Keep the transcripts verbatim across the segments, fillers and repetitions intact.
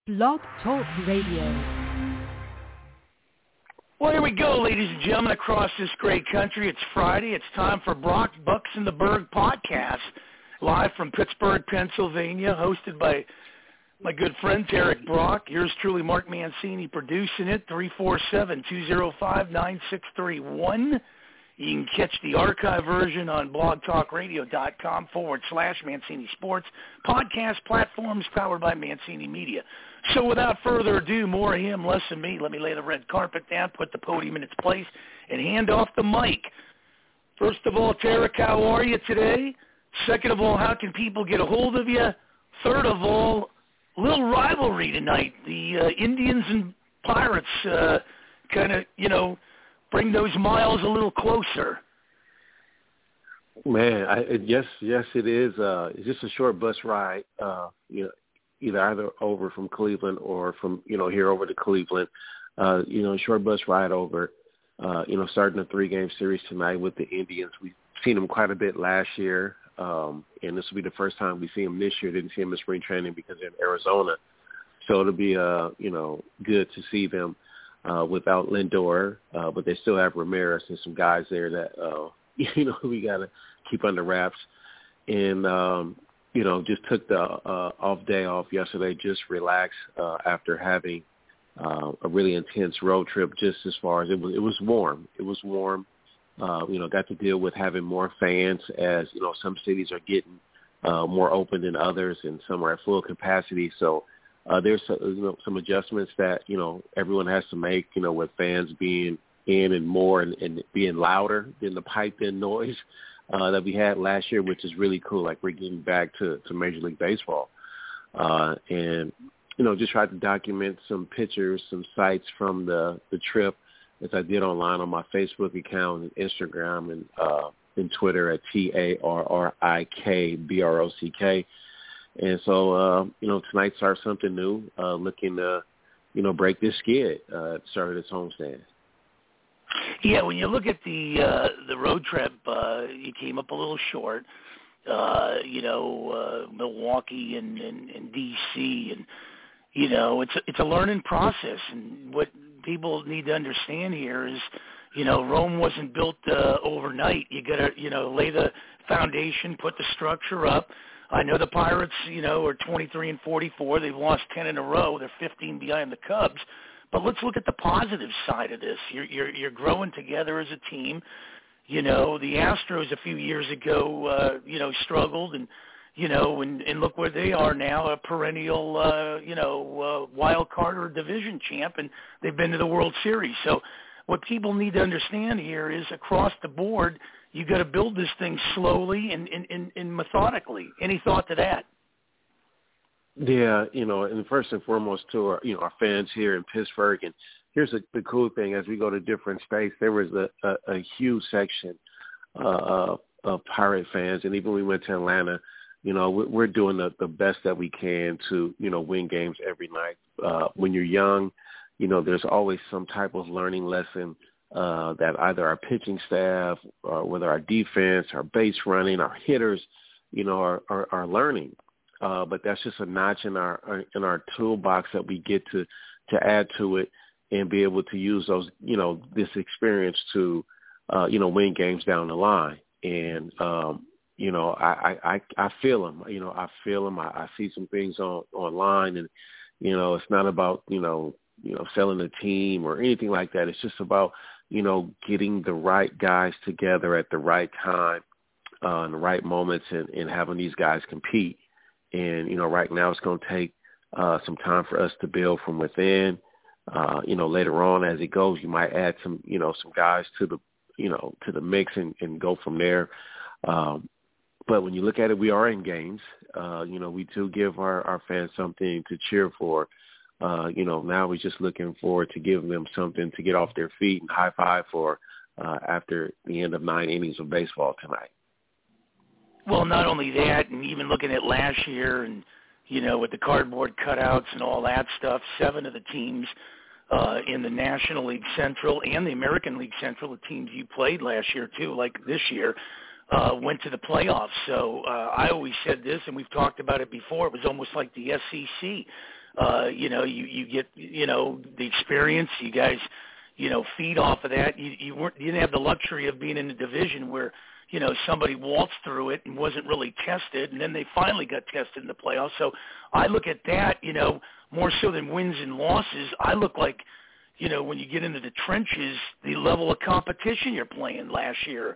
Blog Talk Radio. Well, here we go, ladies and gentlemen, across this great country. It's Friday. It's time for Brock Bucks in the Berg podcast, live from Pittsburgh, Pennsylvania, hosted by my good friend, Derek Brock. Yours truly, Mark Mancini, producing it, three four seven, two oh five, nine six three one. You can catch the archive version on blogtalkradio.com forward slash Mancini Sports. Podcast platforms powered by Mancini Media. So without further ado, more of him, less of me. Let me lay the red carpet down, put the podium in its place, and hand off the mic. First of all, Tarek, how are you today? Second of all, how can people get a hold of you? Third of all, a little rivalry tonight. The uh, Indians and Pirates uh, kind of, you know, bring those miles a little closer. Man, I, it, yes, yes, it is. Uh, it's just a short bus ride. Uh, you know, either either over from Cleveland or from you know here over to Cleveland. Uh, you know, short bus ride over. Uh, you know, starting a three-game series tonight with the Indians. We've seen them quite a bit last year, um, and this will be the first time we see them this year. Didn't see them in spring training because they're in Arizona, so it'll be uh, you know good to see them. Uh, without Lindor, uh, but they still have Ramirez and some guys there that, uh, you know, we got to keep under wraps. And, um, you know, just took the uh, off day off yesterday, just relaxed uh, after having uh, a really intense road trip just as far as it was. It was warm. It was warm. Uh, you know, got to deal with having more fans as, you know, some cities are getting uh, more open than others and some are at full capacity. So, Uh, there's uh, you know, some adjustments that, you know, everyone has to make, you know, with fans being in and more and, and being louder than the piped-in noise uh, that we had last year, which is really cool. Like we're getting back to, to Major League Baseball. Uh, and, you know, just tried to document some pictures, some sights from the, the trip as I did online on my Facebook account and Instagram and, uh, and Twitter at T A R R I K B R O C K. And so, uh, you know, tonight starts something new, uh, looking to, you know, break this skid, uh, started its homestand. Yeah, when you look at the uh, the road trip, uh, you came up a little short. Uh, you know, uh, Milwaukee and, and, and D C, and you know, it's a, it's a learning process. And what people need to understand here is, you know, Rome wasn't built uh, overnight. You got to, you know, lay the foundation, put the structure up. I know the Pirates, you know, are twenty-three and forty-four. They've lost ten in a row. They're fifteen behind the Cubs. But let's look at the positive side of this. You're you're, you're growing together as a team. You know, the Astros a few years ago, uh, you know, struggled, and you know, and, and look where they are now, a perennial, uh, you know, uh, wild card or division champ, and they've been to the World Series. So, what people need to understand here is across the board, you got to build this thing slowly and, and, and, and methodically. Any thought to that? Yeah, you know, and first and foremost to our, you know, our fans here in Pittsburgh. And here's a, the cool thing: as we go to different states, there was a, a, a huge section uh, of Pirate fans, and even when we went to Atlanta, you know, we're doing the, the best that we can to, you know, win games every night. Uh, when you're young, you know, there's always some type of learning lesson Uh, that either our pitching staff, or whether our defense, our base running, our hitters, you know, are, are, are learning. Uh, but that's just a notch in our in our toolbox that we get to to add to it and be able to use those, you know, this experience to, uh, you know, win games down the line. And um, you know, I, I I feel them. You know, I feel them. I, I see some things on online, and you know, it's not about you know you know selling a team or anything like that. It's just about you know, getting the right guys together at the right time, uh, in the right moments, and, and having these guys compete. And, you know, right now it's going to take uh, some time for us to build from within. Uh, you know, later on as it goes, you might add some, you know, some guys to the, you know, to the mix and, and go from there. Um, but when you look at it, we are in games. Uh, you know, we do give our, our fans something to cheer for. Uh, you know, now we're just looking forward to giving them something to get off their feet and high five for uh, after the end of nine innings of baseball tonight. Well, not only that, and even looking at last year and, you know, with the cardboard cutouts and all that stuff, seven of the teams uh, in the National League Central and the American League Central, the teams you played last year too, like this year, uh, went to the playoffs. So uh, I always said this, and we've talked about it before, it was almost like the S E C. Uh, you know, you, you get, you know, the experience. You guys, you know, feed off of that. You, you weren't, you didn't have the luxury of being in a division where, you know, somebody waltzed through it and wasn't really tested, and then they finally got tested in the playoffs. So I look at that, you know, more so than wins and losses. I look like, you know, when you get into the trenches, the level of competition you're playing last year.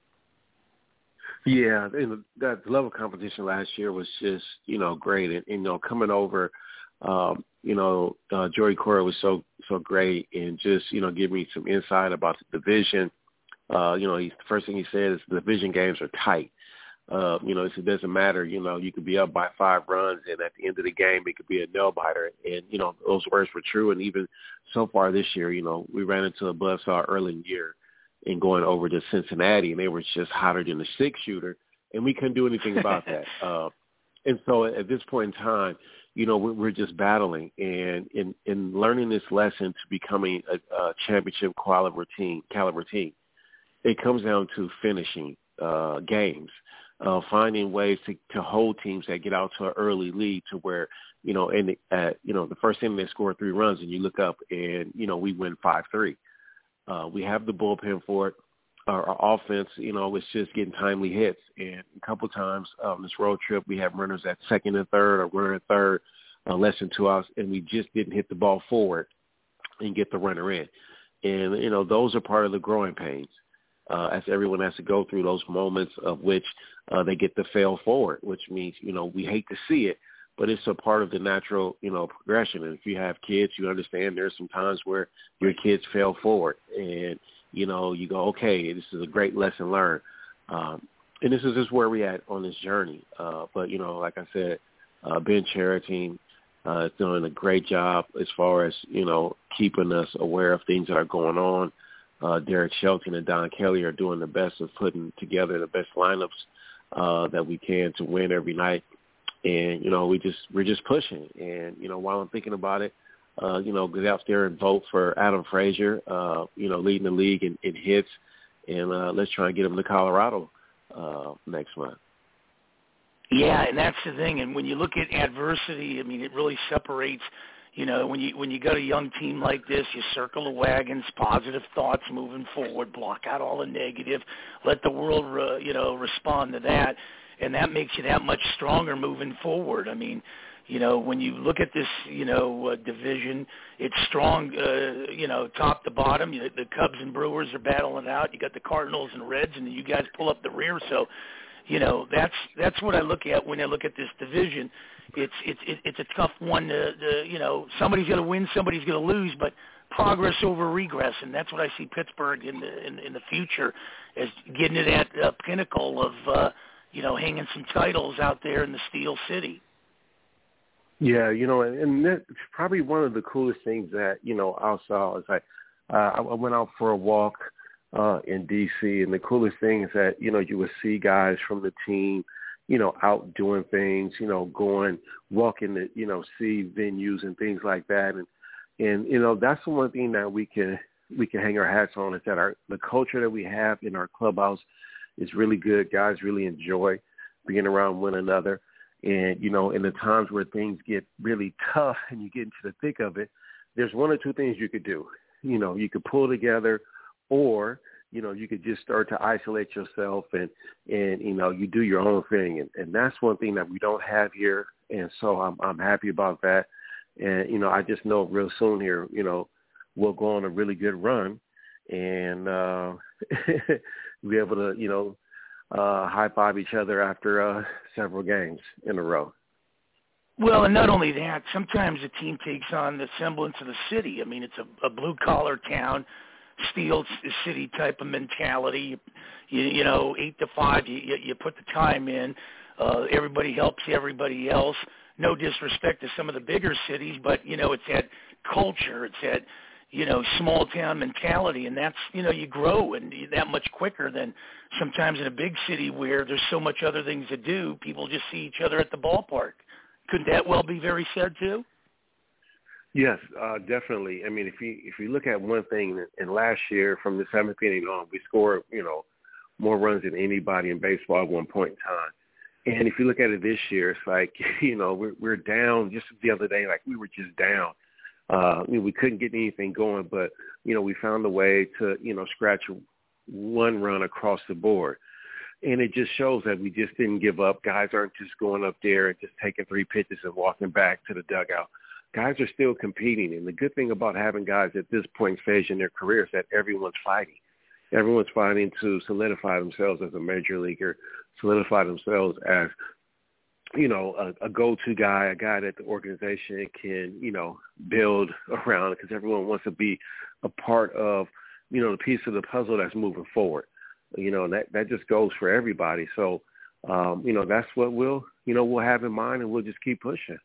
Yeah, and that level of competition last year was just, you know, great. And, and you know, coming over, um, you know, uh, Joey Cora was so so great and just, you know, give me some insight about the division. Uh, you know, he, the first thing he said is the division games are tight. Uh, you know, it doesn't matter. You know, you could be up by five runs, and at the end of the game, it could be a nail-biter. And, you know, those words were true. And even so far this year, you know, we ran into a buzzsaw early in the year and going over to Cincinnati, and they were just hotter than a six-shooter, and we couldn't do anything about that. Uh, and so at this point in time, you know, we're, we're just battling and in, in learning this lesson to becoming a, a championship caliber team, caliber team. It comes down to finishing uh, games, uh, finding ways to, to hold teams that get out to an early lead to where, you know, and at, you know, the first inning they score three runs and you look up and, you know, we win five three. Uh, we have the bullpen for it. Our, our offense, you know, it's just getting timely hits. And a couple of times on um, this road trip, we have runners at second and third or runner at third, uh, less than two outs, and we just didn't hit the ball forward and get the runner in. And, you know, those are part of the growing pains. Uh, as everyone has to go through those moments of which uh, they get to fail forward, which means, you know, we hate to see it, but it's a part of the natural, you know, progression. And if you have kids, you understand there's some times where your kids fail forward and, you know, you go, okay, this is a great lesson learned. Um, and this is just where we're at on this journey. Uh, but, you know, like I said, uh, Ben Charity uh, is doing a great job as far as, you know, keeping us aware of things that are going on. Uh, Derek Shelton and Don Kelly are doing the best of putting together the best lineups uh, that we can to win every night. And, you know, we just, we're just pushing. And, you know, while I'm thinking about it, uh, you know, get out there and vote for Adam Frazier, uh, you know, leading the league in, in hits. And uh, let's try and get him to Colorado uh, next month. Yeah, and that's the thing. And when you look at adversity, I mean, it really separates. You know, when you when you got a young team like this, you circle the wagons, positive thoughts moving forward, block out all the negative, let the world, uh, you know, respond to that, and that makes you that much stronger moving forward. I mean, you know, when you look at this, you know, uh, division, it's strong, uh, you know, top to bottom. You, the Cubs and Brewers are battling out. You got the Cardinals and Reds, and you guys pull up the rear. So, you know, that's that's what I look at when I look at this division. It's it's it's a tough one to, to you know, somebody's going to win, somebody's going to lose, but progress over regress, and that's what I see Pittsburgh in the in, in the future as getting to that uh, pinnacle of uh, you know, hanging some titles out there in the Steel City. Yeah, you know, and, and that's probably one of the coolest things that, you know, I saw is I uh, I went out for a walk uh, in D C, and the coolest thing is that, you know, you would see guys from the team, you know, out doing things, you know, going, walking to, you know, see venues and things like that. And, and, you know, that's the one thing that we can, we can hang our hats on is that our, the culture that we have in our clubhouse is really good. Guys really enjoy being around one another. And, you know, in the times where things get really tough and you get into the thick of it, there's one or two things you could do. You know, you could pull together, or, you know, you could just start to isolate yourself and, and you know, you do your own thing. And, and that's one thing that we don't have here. And so I'm I'm happy about that. And, you know, I just know real soon here, you know, we'll go on a really good run and uh, be able to, you know, uh, high-five each other after uh, several games in a row. Well, and not only that, sometimes a team takes on the semblance of the city. I mean, it's a, a blue-collar town, steel city type of mentality. You, you know, eight to five, you, you put the time in. Uh, everybody helps everybody else. No disrespect to some of the bigger cities, but, you know, it's that culture. It's that, you know, small town mentality, and that's, you know, you grow and that much quicker than sometimes in a big city where there's so much other things to do. People just see each other at the ballpark. Couldn't that well be very said too? Yes, uh, definitely. I mean, if you if you look at one thing, and last year from the seventh inning on, we scored, you know, more runs than anybody in baseball at one point in time. And if you look at it this year, it's like, you know, we're, we're down just the other day, like we were just down. Uh, I mean, we couldn't get anything going, but, you know, we found a way to, you know, scratch one run across the board. And it just shows that we just didn't give up. Guys aren't just going up there and just taking three pitches and walking back to the dugout. Guys are still competing. And the good thing about having guys at this point stage in their career is that everyone's fighting. Everyone's fighting to solidify themselves as a major leaguer, solidify themselves as, you know, a, a go-to guy, a guy that the organization can, you know, build around, because everyone wants to be a part of, you know, the piece of the puzzle that's moving forward. You know, and that, that just goes for everybody. So, um, you know, that's what we'll, you know, we'll have in mind, and we'll just keep pushing.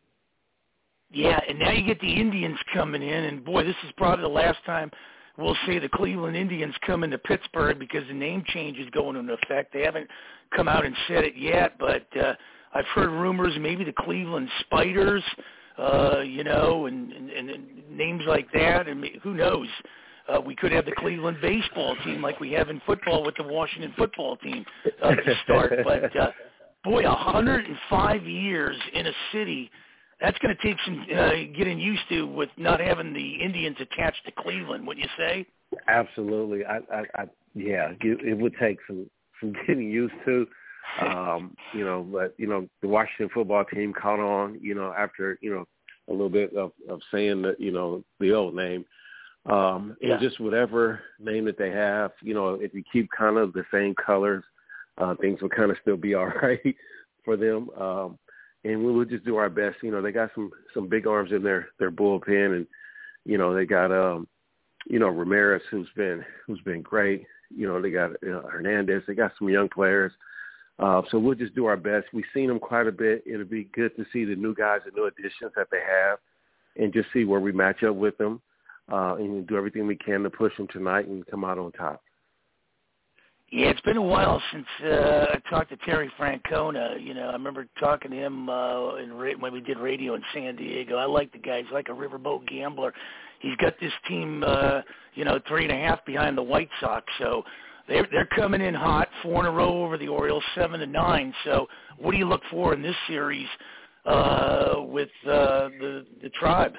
Yeah, and now you get the Indians coming in, and, boy, this is probably the last time we'll see the Cleveland Indians come into Pittsburgh, because the name change is going into effect. They haven't come out and said it yet, but uh, I've heard rumors maybe the Cleveland Spiders, uh, you know, and, and, and names like that, and who knows. Uh, we could have the Cleveland baseball team like we have in football with the Washington football team uh, to start. But, uh, boy, one hundred five years in a city, that's going to take some uh, getting used to with not having the Indians attached to Cleveland, wouldn't you say? Absolutely. I, I, I yeah, it, it would take some, some getting used to. Um, you know, but, you know, the Washington football team caught on, you know, after, you know, a little bit of, of saying that, you know, the old name. Um, and yeah. just whatever name that they have, you know, if you keep kind of the same colors, uh, things will kind of still be all right for them. Um, and we will just do our best. You know, they got some, some big arms in their, their bullpen, and, you know, they got, um, you know, Ramirez, who's been, who's been great. You know, they got you know, Hernandez, they got some young players. Uh, so we'll just do our best. We've seen them quite a bit. It'll be good to see the new guys, the new additions that they have, and just see where we match up with them. Uh, and do everything we can to push them tonight and come out on top. Yeah, it's been a while since uh, I talked to Terry Francona. You know, I remember talking to him uh, in ra- when we did radio in San Diego. I like the guy. He's like a riverboat gambler. He's got this team, uh, you know, three and a half behind the White Sox. So they're they're coming in hot, four in a row over the Orioles, seven to nine. So what do you look for in this series uh, with uh, the the Tribe?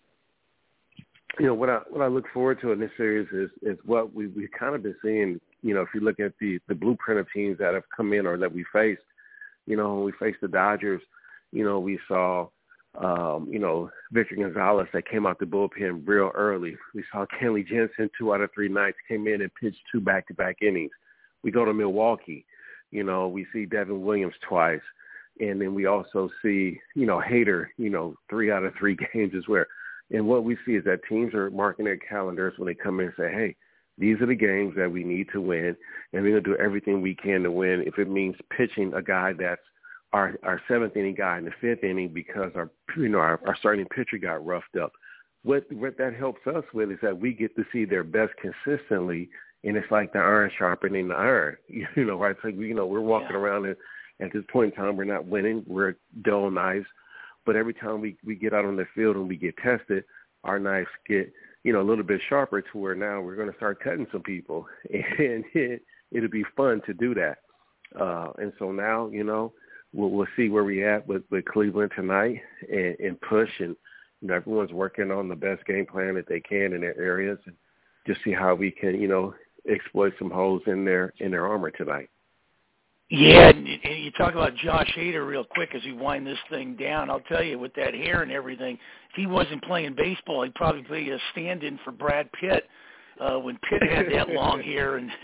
You know, what I what I look forward to in this series is is what we we've kind of been seeing. You know, if you look at the the blueprint of teams that have come in or that we faced, you know, when we faced the Dodgers, you know, we saw, um, you know, Victor Gonzalez that came out the bullpen real early. We saw Kenley Jensen two out of three nights came in and pitched two back-to-back innings. We go to Milwaukee, you know, we see Devin Williams twice, and then we also see, you know, Hader, you know, three out of three games as well. And what we see is that teams are marking their calendars when they come in and say, hey, these are the games that we need to win, and we're going to do everything we can to win. If it means pitching a guy that's our, our seventh inning guy in the fifth inning because our you know our, our starting pitcher got roughed up, what what that helps us with is that we get to see their best consistently, and it's like the iron sharpening the iron. You know, right? It's like we, you know we're walking yeah. around and at this point in time we're not winning, we're dull knives. But every time we, we get out on the field and we get tested, our knives get, you know, a little bit sharper to where now we're going to start cutting some people. And it, it'll be fun to do that. Uh, and so now, you know, we'll, we'll see where we at with, with Cleveland tonight and, and push. And, you know, everyone's working on the best game plan that they can in their areas, and just see how we can, you know, exploit some holes in their, in their armor tonight. Yeah, and you talk about Josh Hader real quick as we wind this thing down. I'll tell you, with that hair and everything, if he wasn't playing baseball, he'd probably be a stand-in for Brad Pitt uh, when Pitt had that long hair. And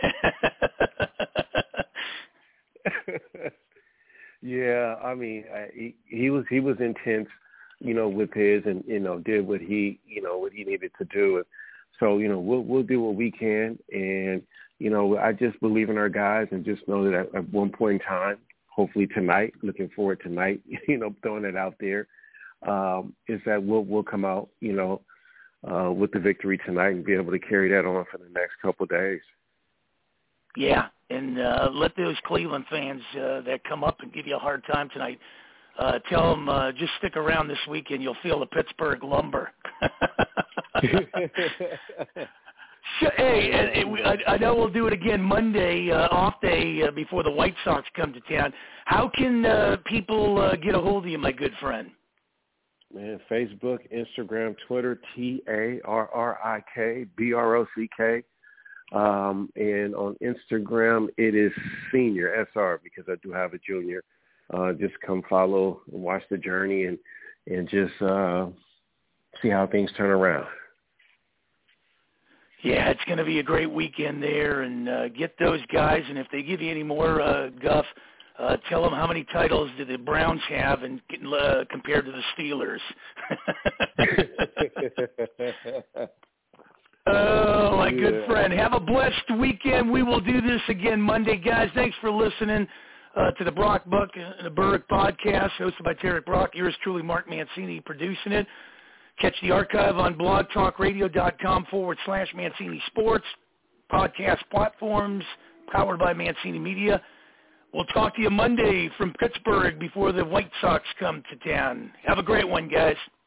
yeah, I mean, I, he, he was he was intense, you know, with his, and you know, did what he you know what he needed to do. So you know, we'll we'll do what we can, and. You know, I just believe in our guys and just know that at, at one point in time, hopefully tonight, looking forward tonight, you know, throwing it out there, um, is that we'll we'll come out, you know, uh, with the victory tonight and be able to carry that on for the next couple of days. Yeah, and uh, let those Cleveland fans uh, that come up and give you a hard time tonight, uh, tell them uh, just stick around this weekend. You'll feel the Pittsburgh lumber. So, hey, and, and we, I, I know we'll do it again Monday, uh, off day uh, before the White Sox come to town. How can uh, people uh, get a hold of you, my good friend? Man, Facebook, Instagram, Twitter, T A R R I K B R O C K. Um, and on Instagram, it is Senior, S R, because I do have a junior. Uh, just come follow and watch the journey and, and just uh, see how things turn around. Yeah, it's going to be a great weekend there, and uh, get those guys. And if they give you any more uh, guff, uh, tell them how many titles do the Browns have and uh, compared to the Steelers. Oh, my yeah. good friend. Have a blessed weekend. We will do this again Monday. Guys, thanks for listening uh, to the Brock Buck and the Burrick podcast, hosted by Tarek Brock. Yours truly, Mark Mancini, producing it. Catch the archive on blogtalkradio.com forward slash Mancini Sports, podcast platforms, powered by Mancini Media. We'll talk to you Monday from Pittsburgh before the White Sox come to town. Have a great one, guys.